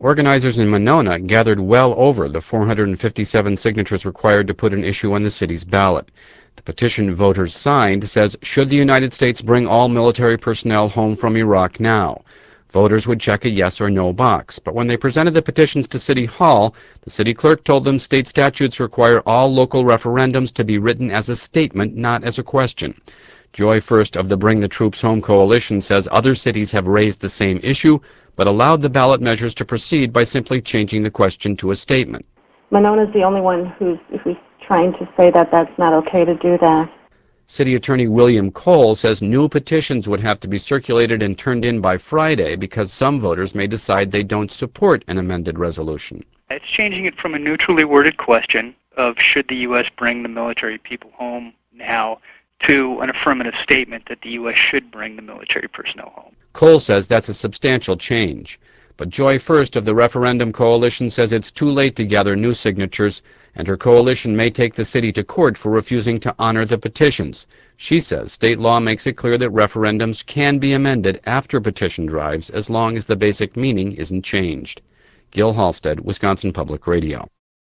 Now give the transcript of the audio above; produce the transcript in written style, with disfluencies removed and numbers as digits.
Organizers in Monona gathered well over the 457 signatures required to put an issue on the city's ballot. The petition voters signed says, should the United States bring all military personnel home from Iraq now? Voters would check a yes or no box, but when they presented the petitions to City Hall, the city clerk told them state statutes require all local referendums to be written as a statement, not as a question. Joy First of the Bring the Troops Home coalition says other cities have raised the same issue, but allowed the ballot measures to proceed by simply changing the question to a statement. Monona's the only one who's trying to say that that's not okay to do that. City Attorney William Cole says new petitions would have to be circulated and turned in by Friday because some voters may decide they don't support an amended resolution. It's changing it from a neutrally worded question of should the U.S. bring the military people home now to an affirmative statement that the U.S. should bring the military personnel home. Cole says that's a substantial change. But Joy First of the Referendum Coalition says it's too late to gather new signatures, and her coalition may take the city to court for refusing to honor the petitions. She says state law makes it clear that referendums can be amended after petition drives as long as the basic meaning isn't changed. Gil Halstead, Wisconsin Public Radio.